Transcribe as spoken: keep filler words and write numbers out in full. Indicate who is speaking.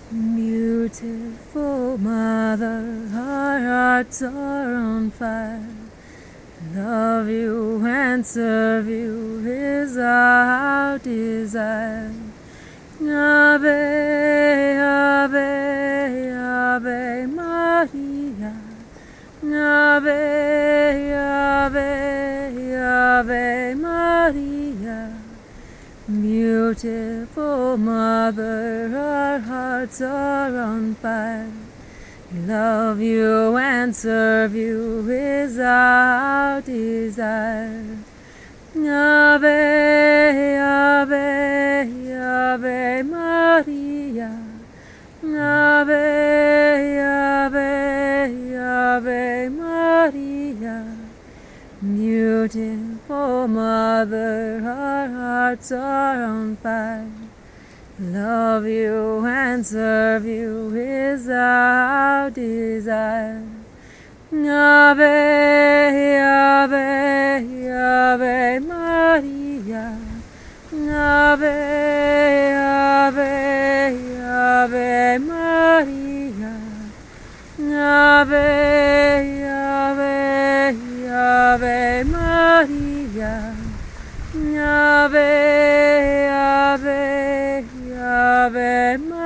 Speaker 1: Beautiful Mother, our hearts are on fire. Love you and serve you is our desire. Ave, Ave, Ave Maria. Ave, Ave, Ave Maria. Beautiful Mother, our hearts are on fire. Love you and serve you is our desire. Ave, Ave, Ave Maria. Ave, Ave, Ave Maria. Beautiful Mother, our hearts are on fire. Love you and serve you is our desire. Ave, Ave, Ave Maria. Ave, Ave, Ave Maria. Ave, Ave, Ave Maria. Ave, Ave, Ave Maria.